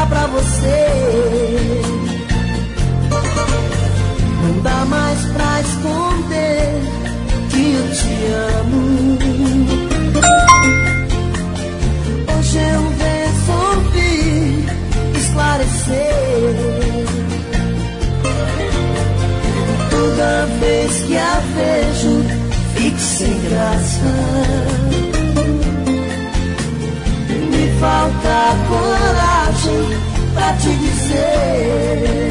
falar pra você. Não dá mais pra esconder que eu te amo. Hoje eu resolvi esclarecer. Toda vez que a vejo, fico sem graça. Me falta coragem pra te dizer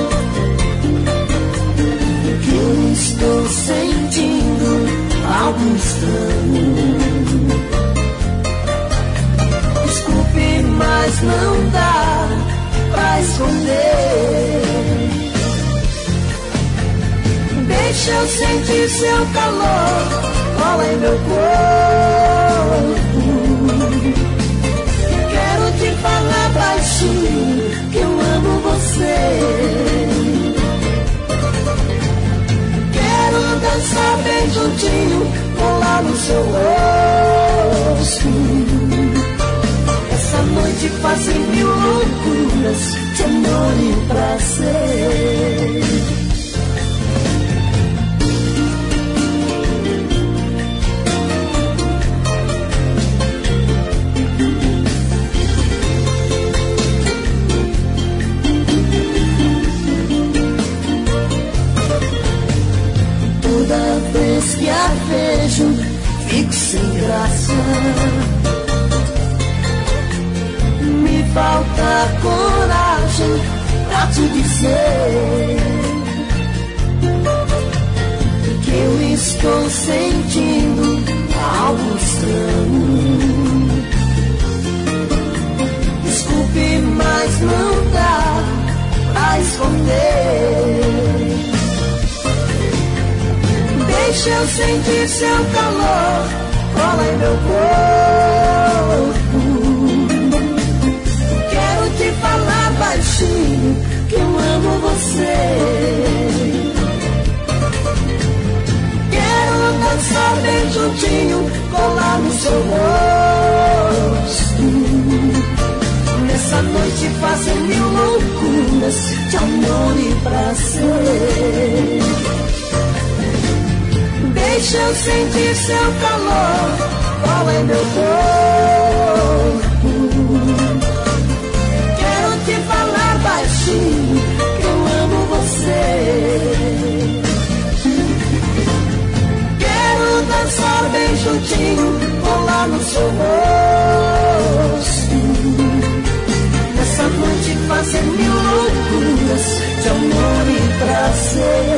que eu estou sentindo algo estranho. Desculpe, mas não dá pra esconder. Deixa eu sentir seu calor, cola em meu corpo. Quero te falar baixinho que eu amo você. Quero dançar bem juntinho, colar no seu rosto. Essa noite fazer mil loucuras de amor e prazer. Toda vez que a vejo, fico sem graça. Me falta coragem pra te dizer que eu estou sentindo algo estranho. Desculpe, mas não dá pra esconder. Deixa eu sentir seu calor, cola em meu corpo. Quero te falar baixinho que eu amo você. Quero dançar bem juntinho, colar no seu rosto. Nessa noite fazer mil loucuras de amor e prazer. Deixa eu sentir seu calor, cola em meu corpo. Quero te falar baixinho que eu amo você. Quero dançar bem juntinho, colar no seu rosto. Nessa noite fazer mil loucuras de amor e prazer.